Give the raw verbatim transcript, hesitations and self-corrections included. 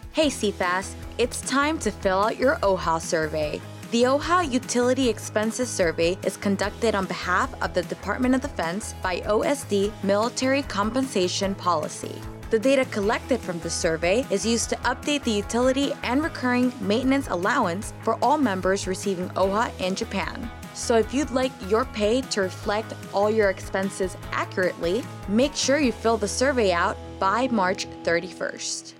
Hey C F A S, it's time to fill out your O H A survey. The O H A Utility Expenses Survey is conducted on behalf of the Department of Defense by O S D Military Compensation Policy. The data collected from the survey is used to update the utility and recurring maintenance allowance for all members receiving O H A in Japan. So if you'd like your pay to reflect all your expenses accurately, make sure you fill the survey out by March thirty-first.